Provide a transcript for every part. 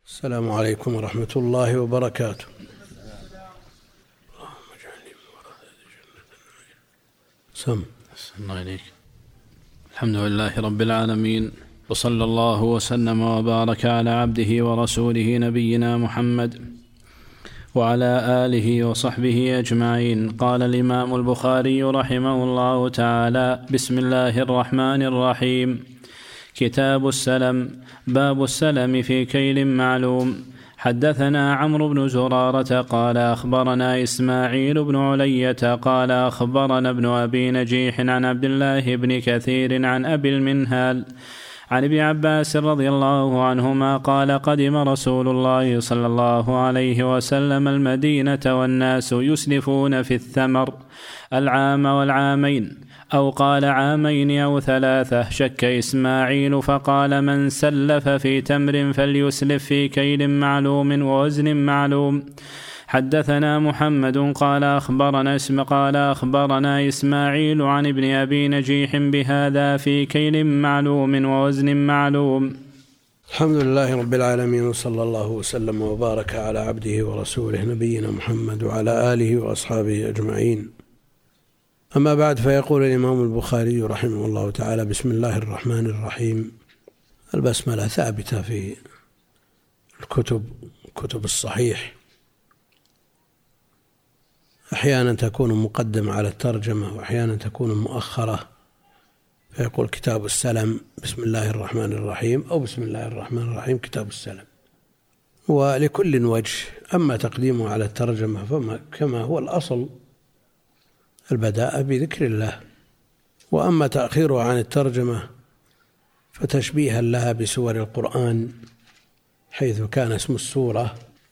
السلام عليكم ورحمة الله وبركاته. الله إليك. الحمد لله رب العالمين، وصلى الله وسلم وبارك على عبده ورسوله نبينا محمد وعلى آله وصحبه أجمعين. قال الإمام البخاري رحمه الله تعالى: بسم الله الرحمن الرحيم. كتاب السلم. باب السلم في كيل معلوم. حدثنا عمرو بن زرارة قال أخبرنا إسماعيل بن علية قال أخبرنا ابن أبي نجيح عن عبد الله بن كثير عن أبي المنهال عن ابن عباس رضي الله عنهما قال: قدم رسول الله صلى الله عليه وسلم المدينة والناس يسلفون في الثمر العام والعامين، أو قال عامين أو ثلاثة، شك إسماعيل فقال: من سلف في تمر فليسلف في كيل معلوم ووزن معلوم. حدثنا محمد قال أخبرنا إسماعيل عن ابن أبي نجيح بهذا: في كيل معلوم ووزن معلوم. الحمد لله رب العالمين، وصلى الله وسلم وبارك على عبده ورسوله نبينا محمد وعلى آله وأصحابه أجمعين. أما بعد، فيقول الإمام البخاري رحمه الله تعالى: بسم الله الرحمن الرحيم. البسملة ثابتة في كتب الصحيح، أحيانا تكون مقدمة على الترجمة وأحيانا تكون مؤخرة، فيقول كتاب السلم بسم الله الرحمن الرحيم، أو بسم الله الرحمن الرحيم كتاب السلم، ولكل وجه. أما تقديمه على الترجمة فما كما هو الأصل البداء بذكر الله، وأما تأخيره عن الترجمة فتشبيها لها بسور القرآن، حيث كان اسم السورة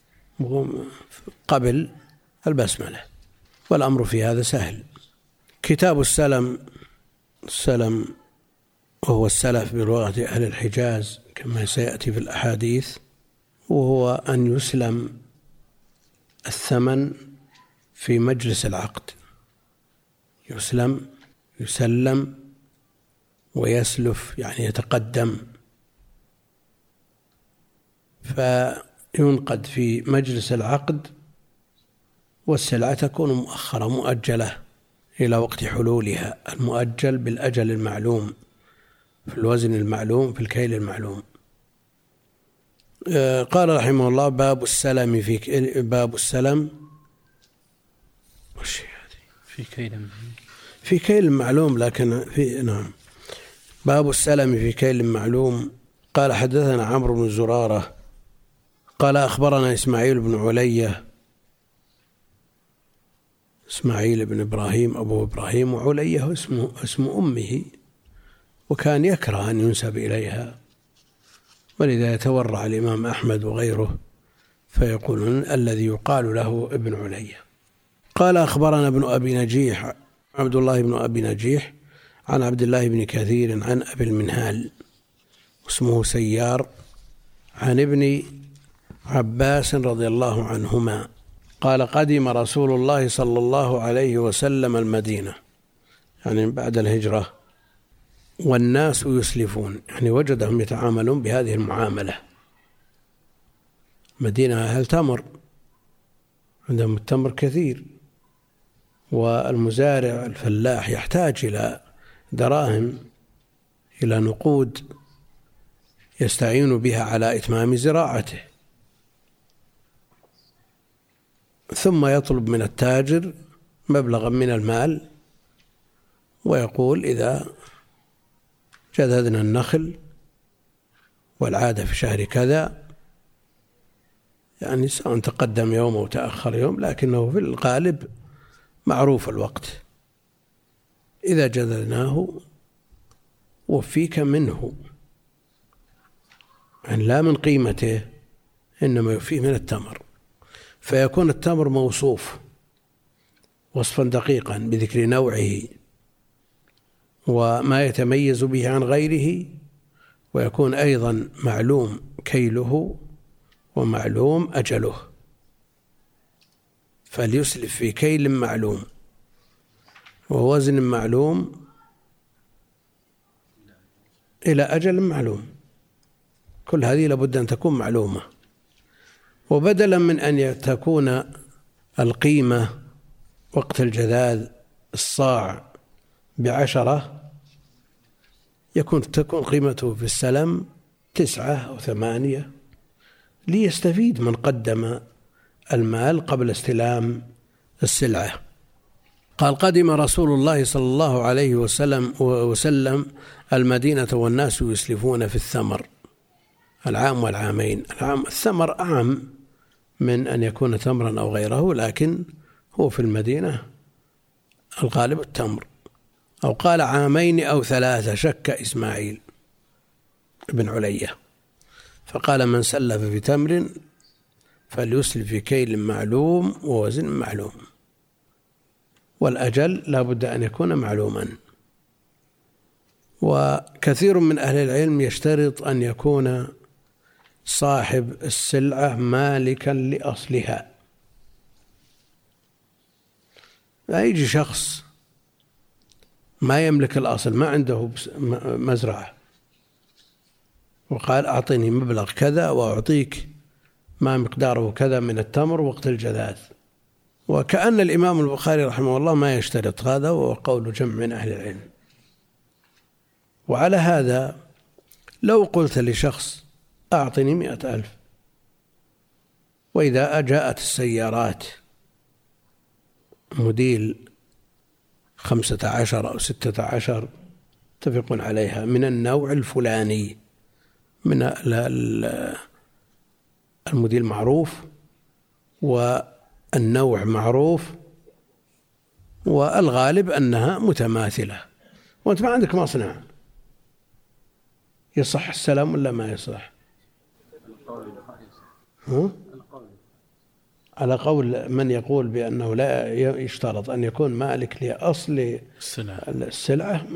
قبل البسملة، والأمر في هذا سهل. كتاب السلم وهو السلف بلغة أهل الحجاز كما سيأتي في الأحاديث، وهو أن يسلم الثمن في مجلس العقد. يسلم ويسلف، يعني يتقدم، فينقد في مجلس العقد، والسلعة تكون مؤخرة مؤجلة إلى وقت حلولها، المؤجل بالأجل المعلوم في الوزن المعلوم في الكيل المعلوم. قال رحمه الله: باب السلم في كيل معلوم، لكن باب السلم في كيل معلوم. قال: حدثنا عمرو بن زرارة قال أخبرنا إسماعيل بن علية، إسماعيل بن إبراهيم أبو إبراهيم، وعلية اسم أمه، وكان يكره أن ينسب إليها، ولذا يتورع الإمام أحمد وغيره فيقولون الذي يقال له ابن علية. قال: أخبرنا ابن أبي نجيح عبد الله بن أبي نجيح عن عبد الله بن كثير عن أبي المنهال اسمه سيار عن ابن عباس رضي الله عنهما قال: قدم رسول الله صلى الله عليه وسلم المدينة، يعني بعد الهجرة، والناس يسلفون، يعني وجدهم يتعاملون بهذه المعاملة. مدينة أهل تمر، عندهم التمر كثير، والمزارع الفلاح يحتاج إلى دراهم، إلى نقود يستعين بها على إتمام زراعته، ثم يطلب من التاجر مبلغا من المال ويقول: إذا جددنا النخل والعادة في شهر كذا، يعني سواء تقدم يوم أو تأخر يوم، لكنه في الغالب معروف الوقت، إذا جددناه وفيك منه، يعني لا من قيمته، إنما يفيه من التمر. فيكون التمر موصوف وصفا دقيقا بذكر نوعه وما يتميز به عن غيره، ويكون أيضا معلوم كيله ومعلوم أجله، فليسلف في كيل معلوم ووزن معلوم إلى أجل معلوم. كل هذه لابد أن تكون معلومة. وبدلا من أن تكون القيمة وقت الجذاذ الصاع ب10 تكون قيمته في السلم 9 أو 8 ليستفيد من قدم المال قبل استلام السلعة. قال: قدم رسول الله صلى الله عليه وسلم المدينة والناس يسلفون في الثمر العام والعامين. الثمر أعم من أن يكون تمرا أو غيره، لكن هو في المدينة الغالب التمر. أو قال 2 أو 3، شك إسماعيل بن علية فقال: من سلف في تمر فليسلف في كيل معلوم ووزن معلوم، والأجل لا بد أن يكون معلوما. وكثير من أهل العلم يشترط أن يكون صاحب السلعة مالكا لأصلها. لا يجي شخص ما يملك الأصل، ما عنده مزرعة، وقال: أعطني مبلغ كذا وأعطيك ما مقداره كذا من التمر وقت الجذاذ. وكأن الإمام البخاري رحمه الله ما يشترط هذا، وهو قول جمع من أهل العلم. وعلى هذا لو قلت لشخص: أعطني 100,000، وإذا جاءت السيارات موديل 15 أو 16 اتفقون عليها من النوع الفلاني، من الموديل معروف والنوع معروف والغالب أنها متماثلة، وأنت ما عندك مصنع، يصح السلام ولا ما يصح؟ على قول من يقول بأنه لا يشترط أن يكون مالك لأصل السلعة.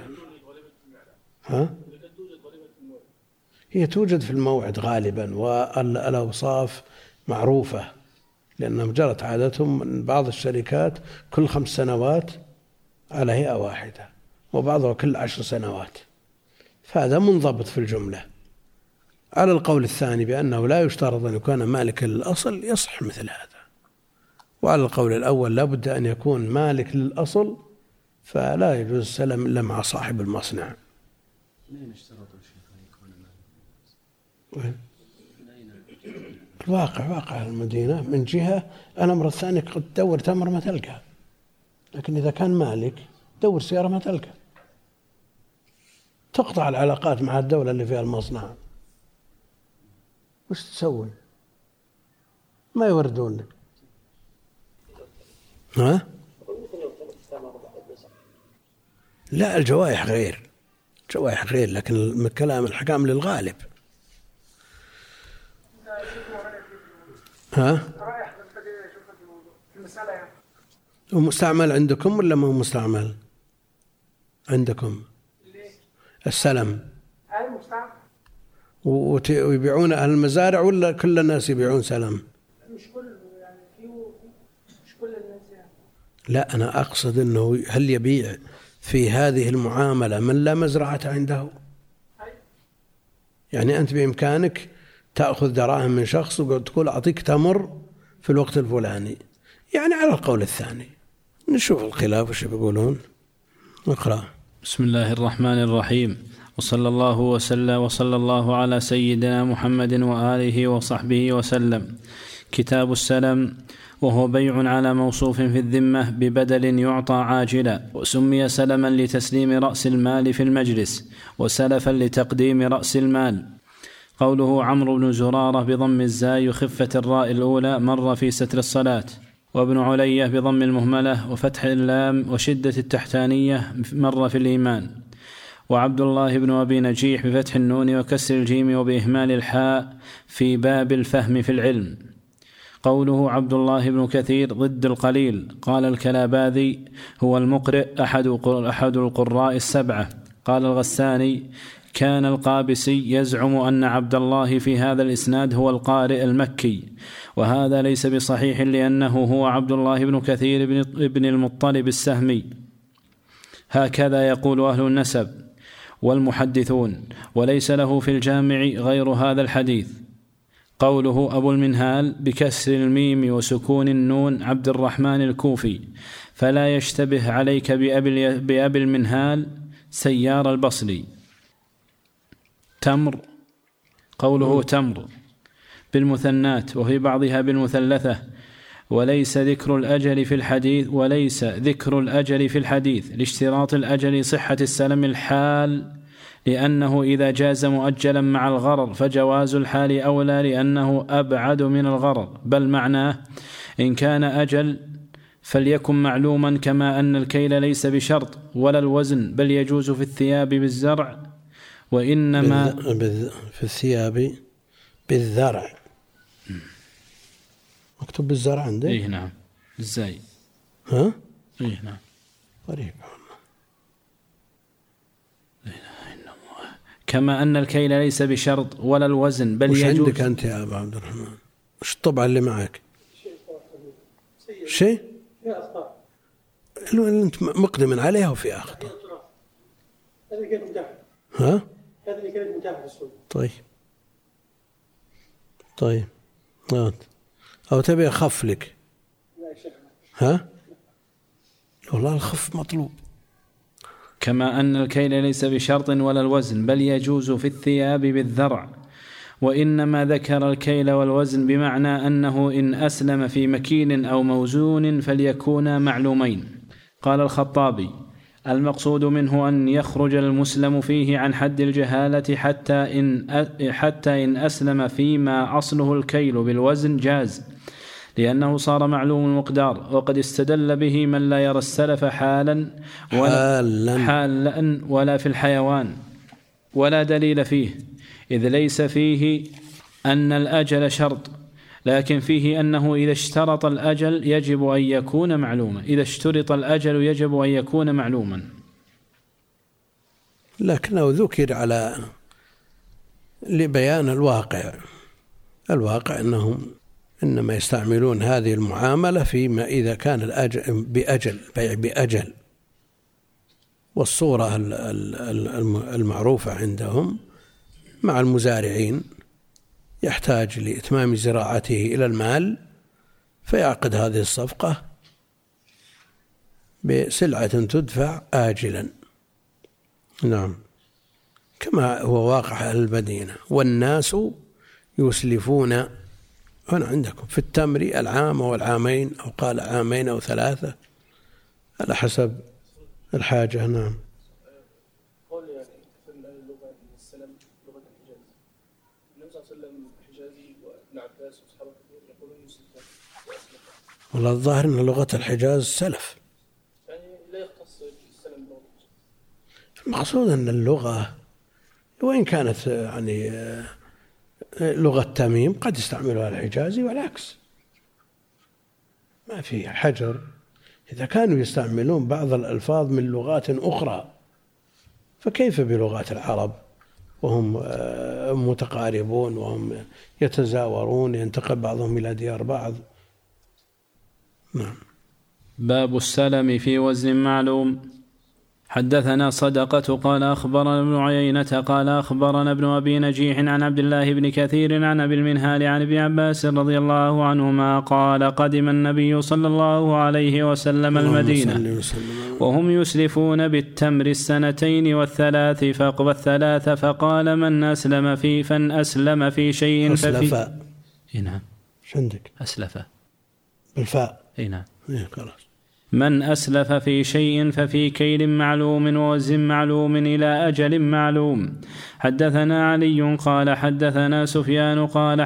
هي توجد في الموعد غالبا، والأوصاف معروفة، لأنهم جرت عادتهم من بعض الشركات كل 5 سنوات على هيئة واحدة، وبعضها كل 10 سنوات، فهذا منضبط في الجملة. على القول الثاني بأنه لا يشترط أن يكون مالك للأصل يصح مثل هذا. وعلى القول الأول لا بد أن يكون مالك للأصل، فلا يجوز السلم إلا مع صاحب المصنع. واقع المدينة من جهة، الأمر الثاني قد تدور تمر ما تلقى، لكن إذا كان مالك دور سيارة ما تلقى، تقطع العلاقات مع الدولة اللي فيها المصنع، وش تسوي؟ ما يوردون لك. لا، الجوائح غير، لكن كلام الحكام للغالب. ومستعمل عندكم ولا ما هو مستعمل عندكم؟ السلم ويبيعون أهل المزارع ولا كل الناس يبيعون سلم؟ مش كل الناس يعني. لا، أنا أقصد أنه هل يبيع في هذه المعاملة من لا مزرعة عنده؟ يعني أنت بإمكانك تأخذ دراهم من شخص وتقول أعطيك تمر في الوقت الفلاني، يعني على القول الثاني. نشوف الخلاف وش يقولون. نقرأ. بسم الله الرحمن الرحيم، وصلى الله على سيدنا محمد وآله وصحبه وسلم. كتاب السلم، وهو بيع على موصوف في الذمة ببدل يعطى عاجلا، وسمي سلما لتسليم رأس المال في المجلس، وسلفا لتقديم رأس المال. قوله عمرو بن زرارة بضم الزاي وخفة الراء الأولى مر في ستر الصلاة، وابن علية بضم المهملة وفتح اللام وشدة التحتانية مر في الإيمان. وعبد الله بن أبي نجيح بفتح النون وكسر الجيم وبإهمال الحاء في باب الفهم في العلم. قوله عبد الله بن كثير ضد القليل. قال الكلاباذي هو المقرئ أحد القراء 7. قال الغساني كان القابسي يزعم أن عبد الله في هذا الإسناد هو القارئ المكي، وهذا ليس بصحيح، لأنه هو عبد الله بن كثير بن المطلب السهمي، هكذا يقول أهل النسب والمحدثون، وليس له في الجامع غير هذا الحديث. قوله أبو المنهال بكسر الميم وسكون النون عبد الرحمن الكوفي. فلا يشتبه عليك بأبي المنهال سيار البصري. تمر، قوله تمر بالمثنات وفي بعضها بالمثلثة. وليس ذكر الأجل في الحديث لاشتراط الأجل صحة السلم الحال، لأنه إذا جاز مؤجلا مع الغرر فجواز الحال أولى لأنه أبعد من الغرر، بل معناه إن كان أجل فليكن معلوما، كما أن الكيل ليس بشرط ولا الوزن، بل يجوز في الثياب بالزرع. وإنما في الثياب بالذرع، مكتوب بالزرع عندك؟ إيه نعم، إزاي؟ ها؟ إيه نعم، غريب. كما أن الكيل ليس بشرط ولا الوزن، بل وش يجوز. عندك أنت يا أبا عبد الرحمن؟ وش الطبع اللي معك؟ شيء؟ اللي أنت مقدم عليها وفي أخطاء. هذا كان متاح. ها؟ هذا اللي كان متاح في السوق. طيب أو تبي أخف لك؟ لا يا شيخ. ها؟ والله الخف مطلوب. كما أن الكيل ليس بشرط ولا الوزن، بل يجوز في الثياب بالذرع. وإنما ذكر الكيل والوزن بمعنى أنه إن أسلم في مكين أو موزون فليكونا معلومين. قال الخطابي: المقصود منه أن يخرج المسلم فيه عن حد الجهالة حتى إن أسلم فيما أصله الكيل بالوزن جاز، لأنه صار معلوم المقدار. وقد استدل به من لا يرى السلف حالا ولا في الحيوان، ولا دليل فيه، إذ ليس فيه أن الأجل شرط، لكن فيه أنه إذا اشترط الأجل يجب أن يكون معلوما. إذا اشترط الأجل يجب أن يكون معلوما، لكنه ذكر على لبيان الواقع أنهم إنما يستعملون هذه المعاملة فيما إذا كان الأجل بأجل. والصورة المعروفة عندهم مع المزارعين يحتاج لإتمام زراعته إلى المال، فيعقد هذه الصفقة بسلعة تدفع آجلا. نعم، كما هو واقع أهل المدينة. والناس يسلفون، هنا عندكم في التمر العام والعامين، أو قال عامين أو ثلاثة على حسب الحاجة. نعم. قول يعني تفهم اللغة السلام لغة الحجاز. النبي صلى الله عليه وسلم حجازي وابن عباس وأصحابه يقولون يسلفون. والله الظاهر أن لغة الحجاز سلف، يعني لا يختص السلام بلغة. المقصود أن اللغة وإن كانت يعني لغة تميم قد يستعملها الحجازي والعكس، ما في حجر. إذا كانوا يستعملون بعض الألفاظ من لغات أخرى فكيف بلغات العرب وهم متقاربون وهم يتزاورون، ينتقل بعضهم إلى ديار بعض. نعم. باب السلم في وزن معلوم. حدثنا صدقة قال أخبرنا ابن عيينة قال أخبرنا ابن أبي نجيح عن عبد الله بن كثير عن أبي المنهال عن ابن عباس رضي الله عنهما قال: قدم النبي صلى الله عليه وسلم المدينة وهم يسلفون بالتمر السنتين والثلاث فقال: من أسلم في شيء أسلف. نعم. عندك أسلف بالفاء. نعم. خلاص. من أسلف في شيء ففي كيل معلوم ووزن معلوم إلى أجل معلوم. حدثنا علي قال حدثنا سفيان قال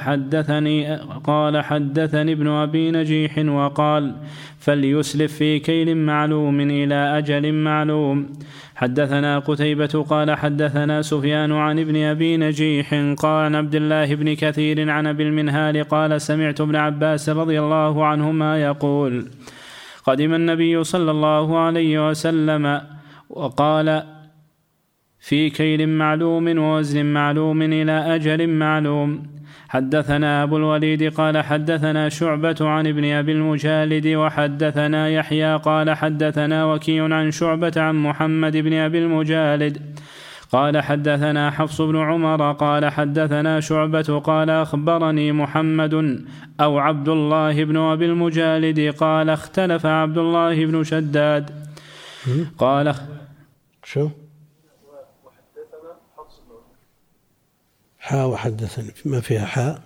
حدثني ابن أبي نجيح وقال: فليسلف في كيل معلوم إلى أجل معلوم. حدثنا قتيبة قال حدثنا سفيان عن ابن أبي نجيح قال عن عبد الله بن كثير عن أبي المنهال قال: سمعت ابن عباس رضي الله عنهما يقول: قدم النبي صلى الله عليه وسلم وقال: في كيل معلوم ووزن معلوم إلى أجل معلوم. حدثنا أبو الوليد قال حدثنا شعبة عن ابن أبي المجالد وحدثنا يحيى قال حدثنا وكيع عن شعبة عن محمد بن أبي المجالد قال حدثنا حفص بن عمر قال حدثنا شعبة قال أخبرني محمد أو عبد الله بن أبي المجالد قال اختلف عبد الله بن شداد قال شو حاء وحدثني ما فيها حاء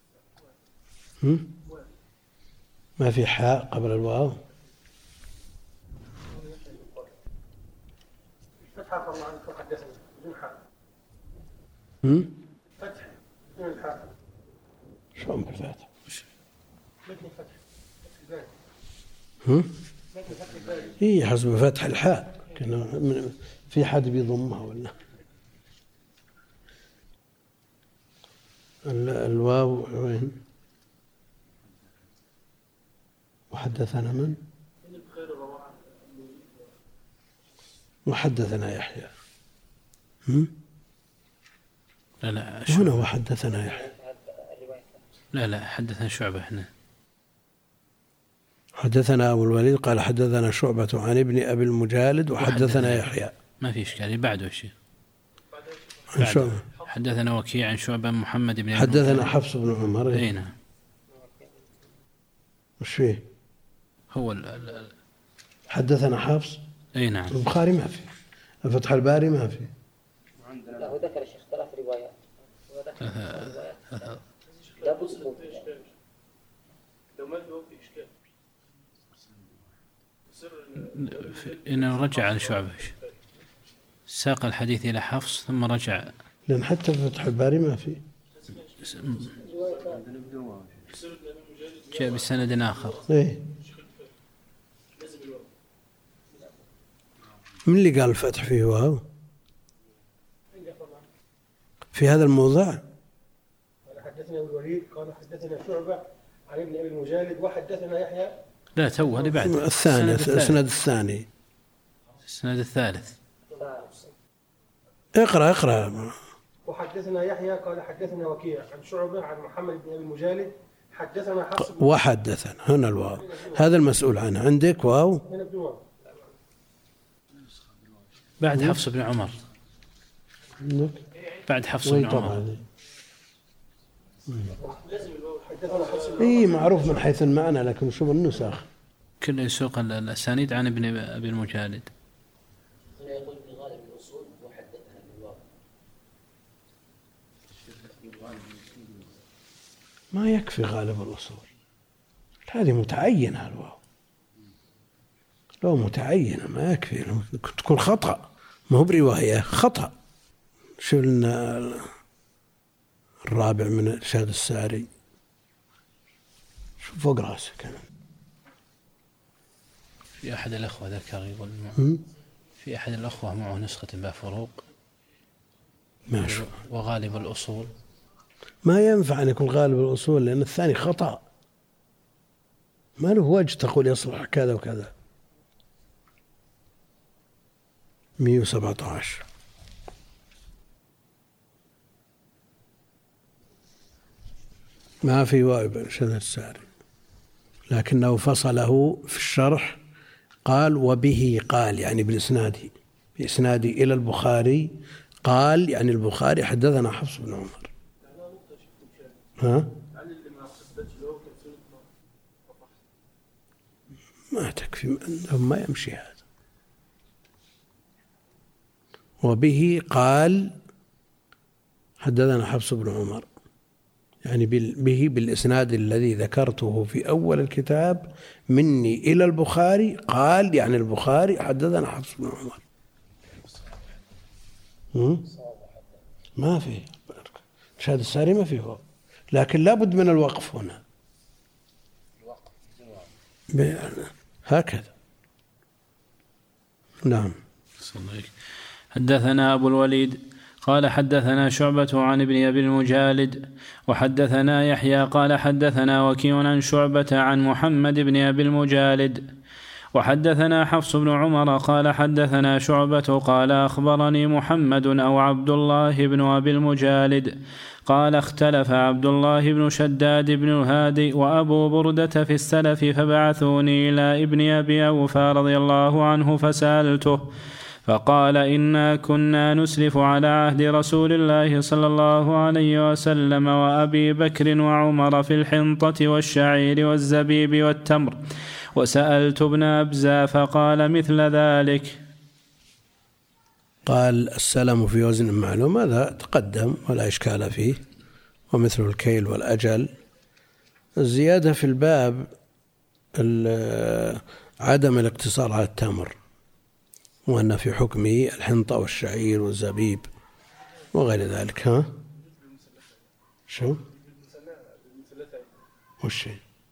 ما في حاء قبل الواو فتح الله عنك حدثني بدون حاء فتح بدون الحاء شلون بالفتح متن فتح متن فتح الباري هي حسب فتح الحاء في حد بيضمها ولا الواو وين وحدثنا من وحدثنا يحيى لا هنا وحدثنا يحيى لا حدثنا شعبة هنا حدثنا أبو الوليد قال حدثنا شعبة عن ابن أبي المجالد وحدثنا يحيى ما في إشكال بعده شيء شعبة حدثنا وكيع عن شعبة محمد بن حدثنا حفص بن عمر اي نعم وش فيه هو حدثنا حفص اي نعم البخاري ما في فتح الباري ما في لا هو ذكر الشيخ 3 روايات لو ما في إشكال إنه رجع على شعبة ساق الحديث إلى حفص ثم رجع لأن حتى في فتح الباري ما في جاء بسند آخر إيه من اللي قال الفتح فيه واو في هذا الموضع قال حدثنا أبو الوليد قال حدثنا شعبة عن ابن أبي المجالد وحدثنا يحيى لا تو هذه بعد الثاني السند الثاني السند الثالث اقرأ وحدثنا يحيى قال حدثنا وكيع عن شعبة عن محمد بن أبي المجالد حدثنا حفص وحدثنا هنا الواو هذا المسؤول عنه عندك واو هنا بدون واو بعد حفص بن عمر بعد حفص بن عمر اي معروف من حيث المعنى لكن شوف النسخ كله يسوق الأسانيد عن ابن أبي المجالد هنا يقول في غالب الأصول وحدثنا بالواو ما يكفي غالب الأصول هذه متعينة الواو لو متعينة ما يكفي تكون خطأ ما هو برواية خطأ شو لنا الرابع من إرشاد الساري شوف فوق راسك أنا. في أحد الأخوة ذكر يقول في أحد الأخوة معه نسخة بها فروق ماشي وغالب الأصول ما ينفع أن يكون غالب الأصول لأن الثاني خطأ ما له وجه تقول يصلح كذا وكذا 117 ما في واو بإرشاد الساري لكنه فصله في الشرح قال وبه قال يعني بإسناده إلى البخاري قال يعني البخاري حدثنا حفص بن عمر ما تكفي عندهم ما يمشي هذا وبه قال حدثنا حفص بن عمر يعني به بالإسناد الذي ذكرته في أول الكتاب مني إلى البخاري قال يعني البخاري حدثنا حفص بن عمر ما في إرشاد الساري ما فيه لكن لابد من الوقف هنا هكذا نعم حدثنا أبو الوليد قال حدثنا شعبة عن ابن أبي المجالد وحدثنا يحيى قال حدثنا وكيع عن شعبة عن محمد بن أبي المجالد وحدثنا حفص بن عمر قال حدثنا شعبة قال أخبرني محمد أو عبد الله بن أبي المجالد قال اختلف عبد الله بن شداد بن الهادي وأبو بردة في السلف فبعثوني إلى ابن أبي أوفى رضي الله عنه فقال إنا كنا نسلف على عهد رسول الله صلى الله عليه وسلم وأبي بكر وعمر في الحنطة والشعير والزبيب والتمر، وسألت ابن أبزة فقال مثل ذلك. قال السلم في وزن معلوم، هذا تقدم ولا إشكال فيه، ومثل الكيل والأجل. الزيادة في الباب عدم الاقتصار على التمر، وأن في حكمه الحنطة والشعير والزبيب وغير ذلك. ها شو وش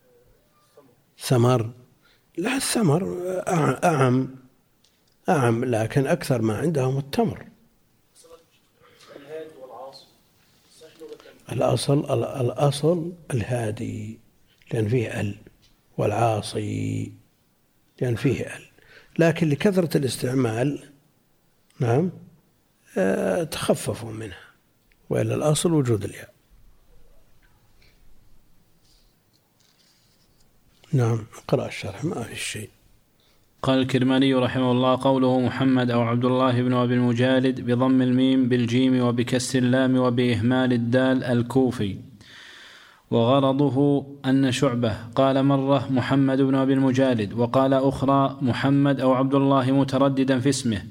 ثمر؟ لا، الثمر أعم، لكن أكثر ما عندهم التمر. الأصل الهادي لأن فيه ال، والعاصي لأن فيه ال، لكن لكثرة الاستعمال نعم تخففوا منها، وإلا الأصل وجود الياء. نعم، اقرأ الشرح ما في شيء. قال الكرماني رحمه الله: قوله محمد أو عبد الله بن أبي المجالد بضم الميم بالجيم وبكسر اللام وبإهمال الدال الكوفي. وغرضه أن شعبة قال مرة محمد بن أبي المجالد، وقال أخرى محمد أو عبد الله مترددا في اسمه،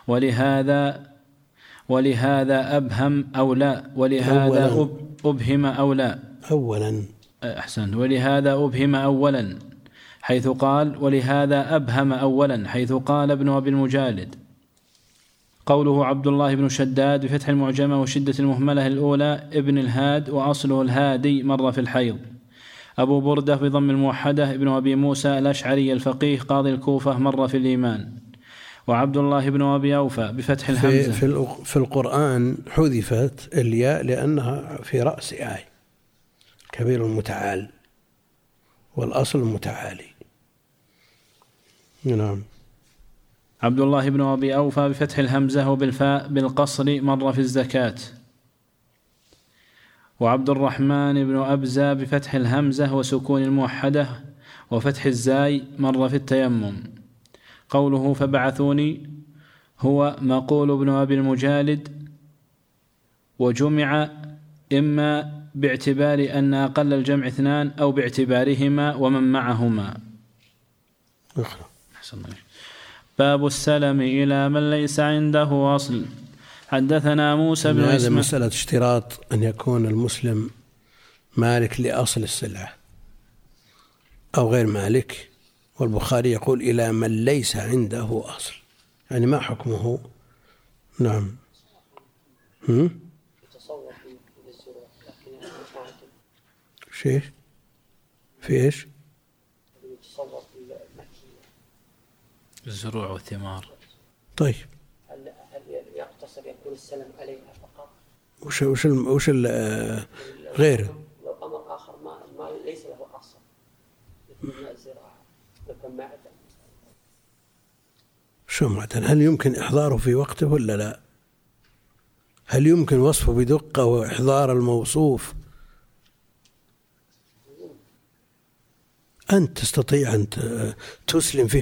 ولهذا أبهم أو لا، ولهذا أبهم أو لا أولا أحسن، ولهذا أبهم أولا حيث قال، ولهذا أبهم أولا حيث قال ابن أبي المجالد. قوله عبد الله بن شداد بفتح المعجمة وشدة المهملة الأولى ابن الهاد، وأصله الهادي، مر في الحيض. أبو بردة بضم الموحدة ابن أبي موسى الأشعري الفقيه قاضي الكوفة، مر في الإيمان. وعبد الله بن أبي أوفى بفتح الهمزة. في القرآن حذفت الياء لأنها في رأس آية، كبير المتعال والأصل المتعالي. نعم. عبد الله بن أبي أوفى بفتح الهمزة وبالفاء بالقصر، مر في الزكاة. وعبد الرحمن بن أبزة بفتح الهمزة وسكون الموحدة وفتح الزاي، مر في التيمم. قوله فبعثوني هو مقول ابن أبي المجالد، وجمع إما باعتبار أن أقل الجمع 2 أو باعتبارهما ومن معهما. باب السلم إلى من ليس عنده أصل. حدثنا موسى بن هذا مسألة اشتراط أن يكون المسلم مالك لأصل السلعة أو غير مالك، والبخاري يقول إلى من ليس عنده أصل، يعني ما حكمه؟ نعم. شيء في إيش؟ الزروع والثمار. طيب هل يقتصر يكون السلم عليها فقط؟ وش غيره؟ لو أمر آخر ما ليس له أصل، مثل ماء الزراعة، مثل معدن. شو معدن؟ هل يمكن إحضاره في وقته ولا لا؟ هل يمكن وصفه بدقة وإحضار الموصوف؟ أنت تستطيع أن تسلم في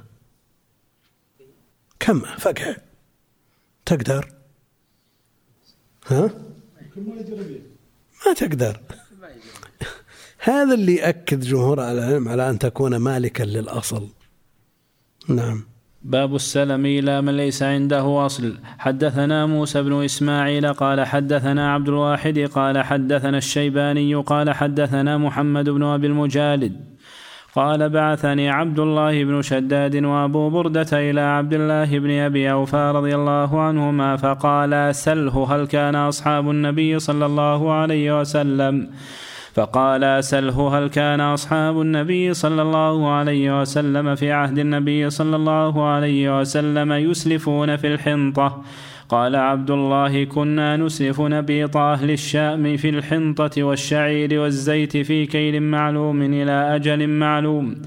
كم فقع تقدر؟ ها؟ ما تقدر. هذا اللي يأكد جمهور العلم على أن تكون مالكا للأصل. نعم. باب السلم إلى من ليس عنده أصل. حدثنا موسى بن إسماعيل قال حدثنا عبد الواحد قال حدثنا الشيباني قال حدثنا محمد بن أبي المجالد قال بعثني عبد الله بن شداد وأبو بردة إلى عبد الله بن أبي أوفى رضي الله عنهما فقال سله هل كان أصحاب النبي صلى الله عليه وسلم فقال سله هل كان أصحاب النبي صلى الله عليه وسلم في عهد النبي صلى الله عليه وسلم يسلفون في الحنطة. قال عبد الله كنا نسلف نبيط أهل الشام في الحنطة والشعير والزيت في كيل معلوم إلى أجل معلوم.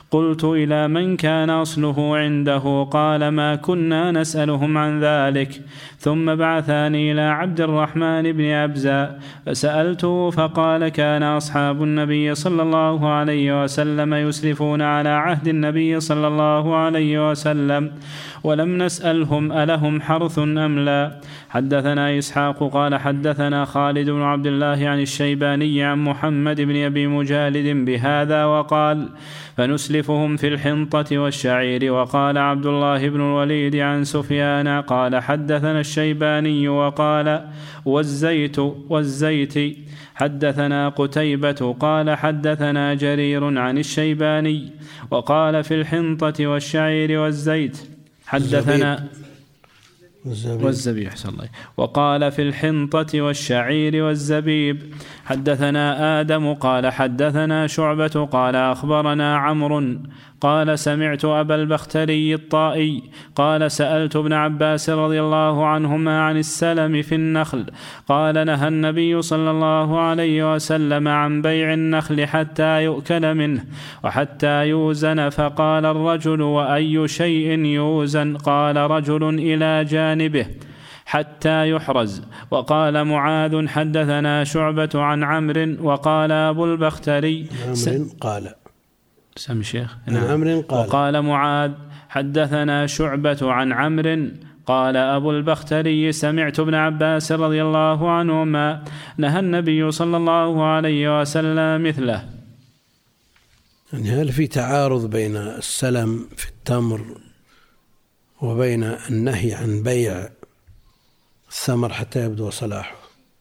قلت: إلى من كان أصله عنده؟ قال: ما كنا نسألهم عن ذلك. ثم بعثاني إلى عبد الرحمن بن أبزة فسألته فقال: كان أصحاب النبي صلى الله عليه وسلم يسلفون على عهد النبي صلى الله عليه وسلم، ولم نسألهم ألهم حرث أم لا. حدثنا إسحاق قال: حدثنا خالد بن عبد الله عن الشيباني عن محمد بن أبي مجالد بهذا وقال: فنسلفهم في الحنطة والشعير. وقال عبد الله بن الوليد عن سفيان قال: حدثنا الشيباني وقال: والزيت. حدثنا قتيبة قال: حدثنا جرير عن الشيباني وقال: في الحنطة والشعير والزيت. حدثنا والزبيب أحسن الله. وقال: في الحنطة والشعير والزبيب. حدثنا آدم قال: حدثنا شعبة قال: أخبرنا عمرو قال: سمعت أبا البختري الطائي قال: سألت ابن عباس رضي الله عنهما عن السلم في النخل. قال: نهى النبي صلى الله عليه وسلم عن بيع النخل حتى يؤكل منه وحتى يوزن. فقال الرجل: وأي شيء يوزن؟ قال رجل: إلى جانبه حتى يحرز. وقال معاذ: حدثنا شعبة عن عمرو. وقال أبو البختري قال سمي شيخ وقال معاذ: حدثنا شعبة عن عمرو. قال أبو البختري: سمعت ابن عباس رضي الله عنهما نهى النبي صلى الله عليه وسلم مثله. يعني هل في تعارض بين السلم في التمر وبين النهي عن بيع الثمر حتى يبدو صلاحه؟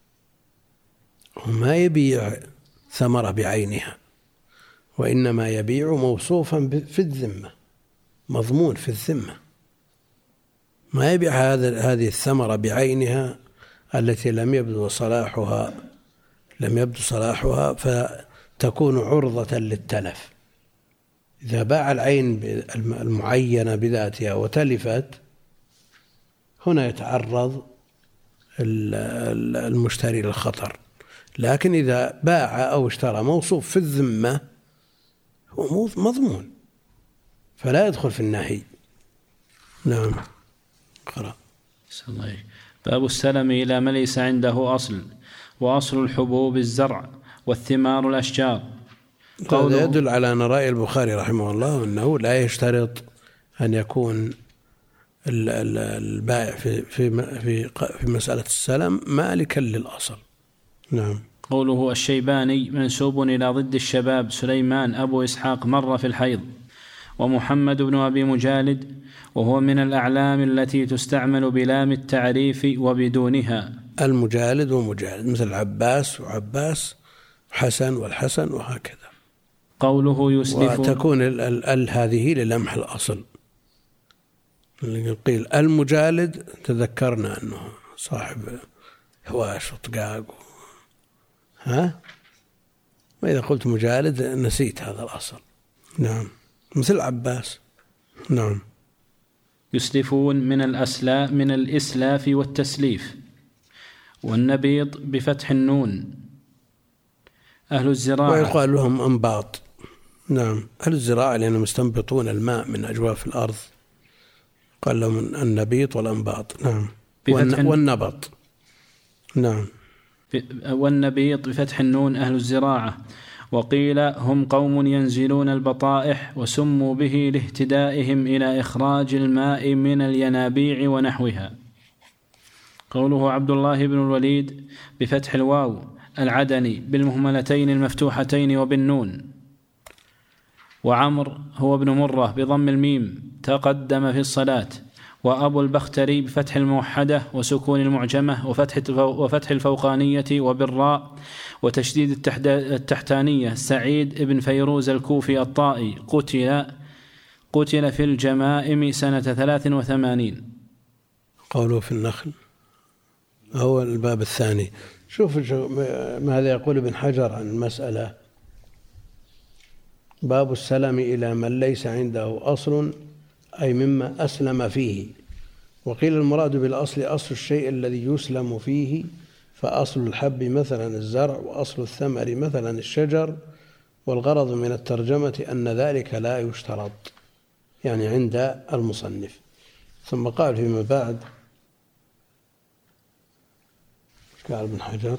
وما يبيع ثمرة بعينها، وإنما يبيع موصوفا في الذمة، مضمون في الذمة. ما يبيع هذه الثمرة بعينها التي لم يبدو صلاحها فتكون عرضة للتلف. إذا باع العين المعينة بذاتها وتلفت، هنا يتعرض المشتري للخطر. لكن إذا باع أو اشترى موصوف في الذمة هو مضمون، فلا يدخل في النهي. نعم. قرأ. باب السلم إلى من ليس عنده أصل. وأصل الحبوب الزرع والثمار الأشجار. هذا يدل على أن رأي البخاري رحمه الله أنه لا يشترط أن يكون البائع في مسألة السلم مالكا للأصل. نعم. قوله الشيباني منسوب إلى ضد الشباب سليمان أبو إسحاق مر في الحيض. ومحمد بن أبي مجالد وهو من الأعلام التي تستعمل بلام التعريف وبدونها. المجالد ومجالد مثل عباس وعباس، حسن والحسن، وهكذا. قوله يسلف، وتكون هذه للمح الأصل. قيل المجالد تذكرنا أنه صاحب هواش وطقاق وإذا قلت مجالد نسيت هذا الأصل. نعم. مثل عباس. نعم. يسلفون من الإسلاف والتسليف. والنبيض بفتح النون. أهل الزراعة ويقال لهم أنباط. نعم. أهل الزراعة لأنهم يستنبطون الماء من أجواف الأرض، قال لهم النبيط والأنباط. نعم. والنبط. نعم. والنبيط بفتح النون أهل الزراعة. وقيل هم قوم ينزلون البطائح وسموا به لاهتدائهم إلى إخراج الماء من الينابيع ونحوها. قوله عبد الله بن الوليد بفتح الواو العدني بالمهملتين المفتوحتين وبالنون. وعمر هو ابن مرة بضم الميم تقدم في الصلاة. وأبو البختري بفتح الموحدة وسكون المعجمة وفتح الفوقانية وبالراء وتشديد التحتانية. سعيد ابن فيروز الكوفي الطائي قتل في الجمائم سنة 83. قوله في النخل هو الباب الثاني. شوف ماذا يقول ابن حجر عن المسألة. باب السلم إلى من ليس عنده أصل، أي مما أسلم فيه. وقيل المراد بالأصل أصل الشيء الذي يسلم فيه، فأصل الحب مثلا الزرع، وأصل الثمر مثلا الشجر، والغرض من الترجمة أن ذلك لا يشترط، يعني عند المصنف. ثم قال فيما بعد قال ابن حجر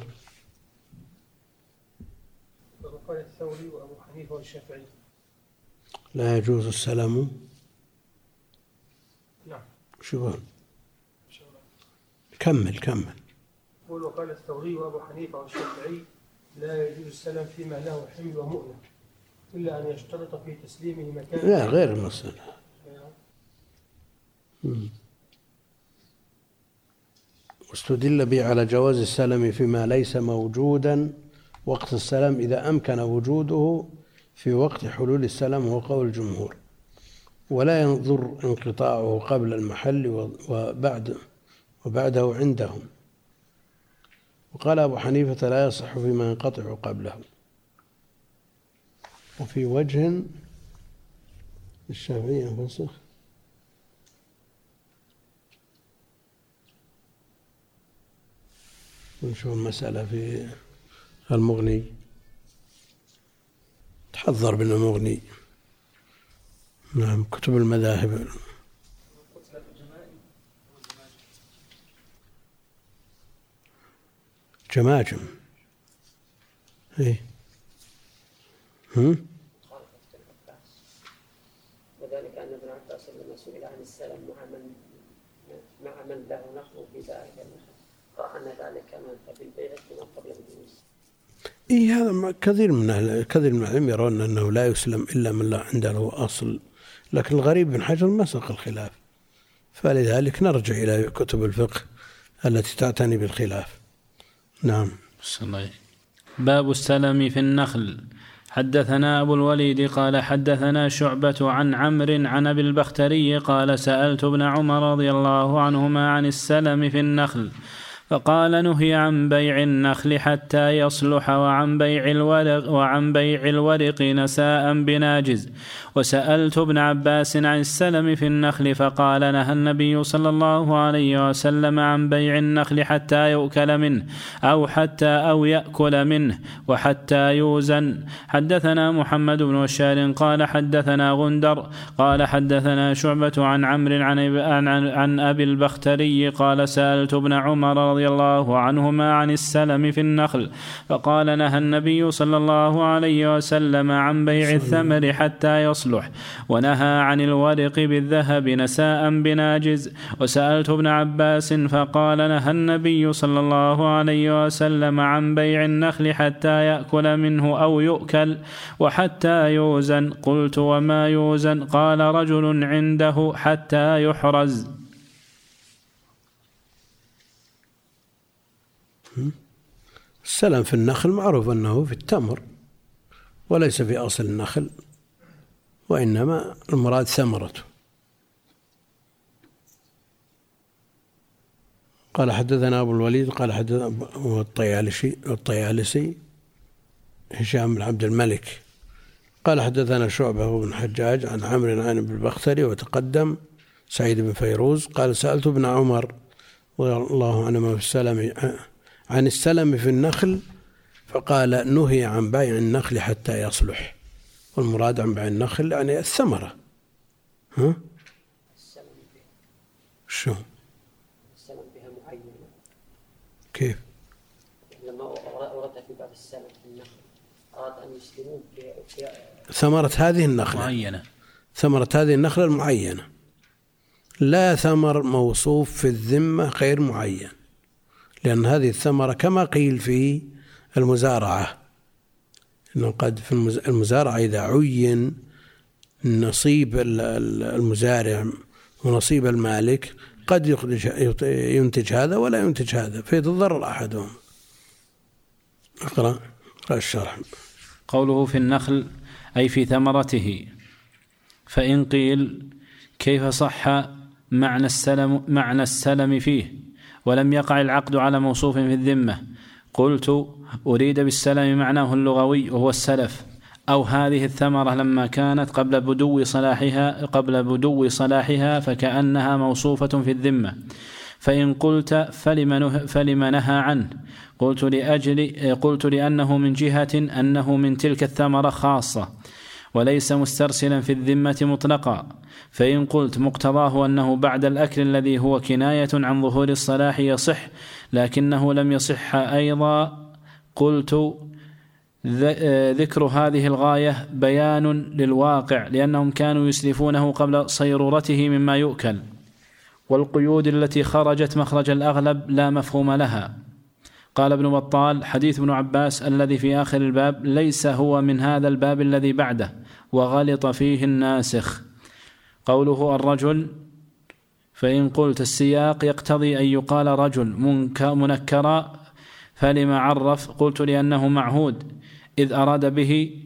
وقال الثوري وأبو حنيفة والشافعي لا يجوز السلام. نعم. شو كمل. يقول وقال الثوري وأبو حنيفة والشافعي لا يجوز السلام فيما له حمل ومؤنة إلا أن يشترط في تسليمه مكان. لا غير المسألة. واستدل به على جواز السلام فيما ليس موجودا وقت السلام إذا أمكن وجوده في وقت حلول السلام، هو قول الجمهور، ولا ينظر انقطاعه قبل المحل وبعده عندهم. وقال أبو حنيفة لا يصح فيما ينقطع قبله. وفي وجه الشافعي فسخ ونشوف المسألة في المغني. تحضر بالمغني. نعم كتب المذاهب. جماجم. ايه. وذلك أن ابن عباس لما سئل عن السلام مع من له نقل في ذلك رأى أن ذلك كما في البيع كما قبل الجلوس. إيه هذا كثير من العلم يرون أنه لا يسلم إلا من لا عنده أصل، لكن الغريب بن حجر مسق الخلاف، فلذلك نرجع إلى كتب الفقه التي تعتني بالخلاف. نعم. باب السلم في النخل. حدثنا أبو الوليد قال حدثنا شعبة عن عمرو عن أبي البختري قال سألت ابن عمر رضي الله عنهما عن السلم في النخل فقال نهي عن بيع النخل حتى يصلح وعن بيع الورق نساء بناجز. وسألت ابن عباس عن السلم في النخل فقال نهى النبي صلى الله عليه وسلم عن بيع النخل حتى يؤكل منه أو يأكل منه وحتى يوزن. حدثنا محمد بن بشار قال حدثنا غندر قال حدثنا شعبة عن عمرو عن أبي البختري قال سألت ابن عمر رضي الله عنهما عن السلم في النخل فقال نهى النبي صلى الله عليه وسلم عن بيع الثمر حتى يصلح ونهى عن الورق بالذهب نساء بناجز. وسألت ابن عباس فقال نهى النبي صلى الله عليه وسلم عن بيع النخل حتى يأكل منه أو يؤكل وحتى يوزن. قلت وما يوزن؟ قال رجل عنده حتى يحرز. السلم في النخل معروف أنه في التمر وليس في أصل النخل، وإنما المراد ثمرته. قال حدثنا أبو الوليد قال حدثنا الطيالسي هشام بن عبد الملك قال حدثنا شعبة بن حجاج عن عمرو عن أبي البختري وتقدم سعيد بن فيروز قال سألت ابن عمر رضي الله عنهما في السلم عن السلم في النخل فقال نهي عن بيع النخل حتى يصلح. والمراد عن بيع النخل يعني الثمرة. شو السلم بها معينة كيف؟ لما أورد في باب السلم في النخل أراد أن يسلمون ثمرة هذه النخلة معينة، ثمرة هذه النخلة المعينة، لا ثمر موصوف في الذمة غير معين، لأن هذه الثمرة كما قيل في المزارعة إنه قد في المزارعة إذا عين نصيب المزارع ونصيب المالك قد ينتج هذا ولا ينتج هذا فيتضرر أحدهم. اقرأ الشرح. قوله في النخل أي في ثمرته. فإن قيل كيف صح معنى السلم فيه ولم يقع العقد على موصوف في الذمة؟ قلت أريد بالسلم معناه اللغوي وهو السلف أو هذه الثمرة لما كانت قبل بدو صلاحها فكأنها موصوفة في الذمة، فإن قلت فلم نهى عنه؟ قلت لأنه من جهة أنه من تلك الثمرة خاصة وليس مسترسلا في الذمة مطلقا. فإن قلت مقتضاه أنه بعد الأكل الذي هو كناية عن ظهور الصلاح يصح لكنه لم يصح أيضا، قلت ذكر هذه الغاية بيان للواقع، لأنهم كانوا يسلفونه قبل صيرورته مما يؤكل، والقيود التي خرجت مخرج الأغلب لا مفهوم لها. قال ابن بطال: حديث ابن عباس الذي في آخر الباب ليس هو من هذا الباب الذي بعده، وغلط فيه الناسخ. قوله الرجل، فإن قلت السياق يقتضي أن يقال رجل منكرا، فلما عرف؟ قلت لأنه معهود، إذ أراد به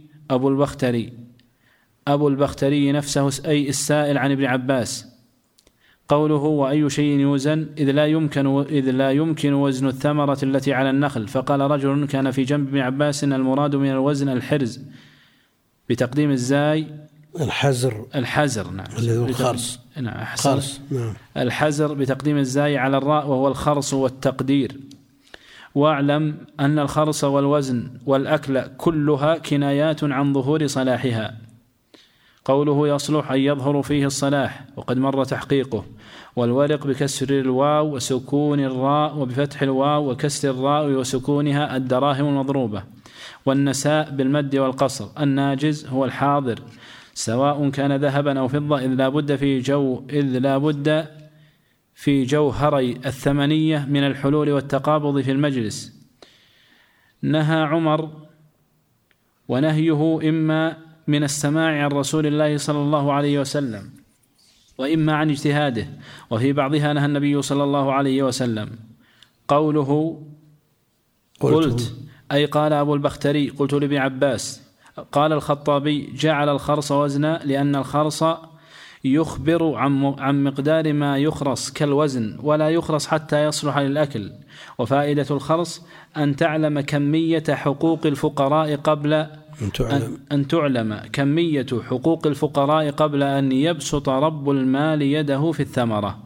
أبو البختري نفسه أي السائل عن ابن عباس. قوله وأي شيء يوزن، إذ لا يمكن وزن الثمرة التي على النخل. فقال رجل كان في جنب ابن عباس إن المراد من الوزن الحرز بتقديم الزاي، الحزر نعم، الذي هو الخرص. نعم. الحزر بتقديم الزاي على الراء، وهو الخرص والتقدير. واعلم أن الخرص والوزن والأكل كلها كنايات عن ظهور صلاحها. قوله يصلح أن يظهر فيه الصلاح، وقد مر تحقيقه. والورق بكسر الواو وسكون الراء، وبفتح الواو وكسر الراء وسكونها الدراهم المضروبة. والنساء بالمد والقصر. الناجز هو الحاضر سواء كان ذهبا أو فضة، إذ لا بد في جوهري الثمنية من الحلول والتقابض في المجلس. نهى عمر، ونهيه إما من السماع عن رسول الله صلى الله عليه وسلم وإما عن اجتهاده، وفي بعضها نهى النبي صلى الله عليه وسلم. قوله قلت أي قال أبو البختري قلت لابن عباس. قال الخطابي جعل الخرص وزنا لأن الخرص يخبر عن مقدار ما يخرص كالوزن، ولا يخرص حتى يصلح للأكل. وفائدة الخرص أن تعلم كمية حقوق الفقراء قبل أن تعلم كمية حقوق الفقراء قبل أن يبسط رب المال يده في الثمرة.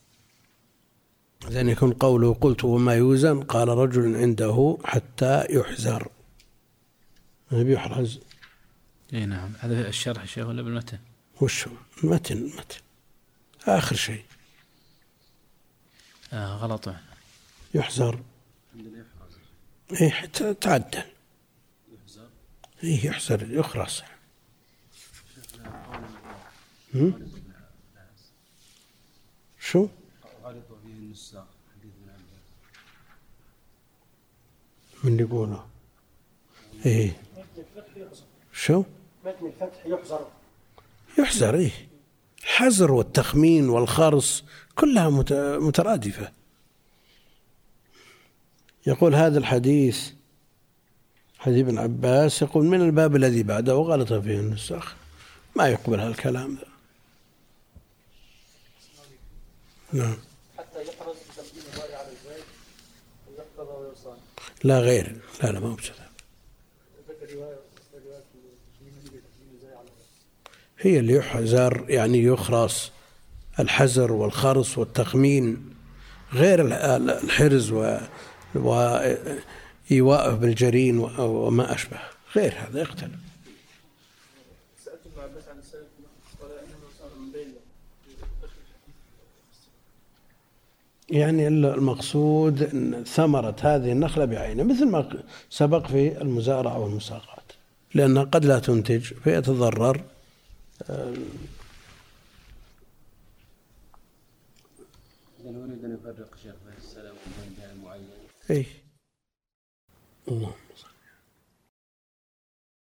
إذن يكون قوله قلت وما يوزن، قال رجل عنده حتى يحزر، بيحرز. نعم. هذا الشرح شيخ ولا بالمتن؟ وشو المتن آخر شيء. غلط. يحزر. إيه حتى تعدل. إيه يحزر يخرص. شو؟ من يقوله؟ إيه. شو؟ متن الفتح يحزر. إيه الحزر والتخمين والخرص كلها مترادفة. يقول هذا الحديث حديث ابن عباس، يقول من الباب الذي بعده وغلط فيه النساخ، ما يقبل هالكلام ذا. نعم. حتى يحرز بتقديم الراء على الزاي ويحفظ ويصان. لا غير، لا ما هو بكذا. هي اللي يحزر يعني يخرص، الحزر والخرص والتخمين، غير الحرز وإيواءه بالجرين وما أشبه، غير هذا يقتل. سألت ابن عباس عن السلف قال إنه صار من بين يعني المقصود أن ثمرة هذه النخلة بعينها، مثل ما سبق في المزارعة والمساقات، لأنها قد لا تنتج فيتضرر. إذا نريد أن نفرق شيخ بين السلام وبين بيع المعين. إيه. اللهم صل.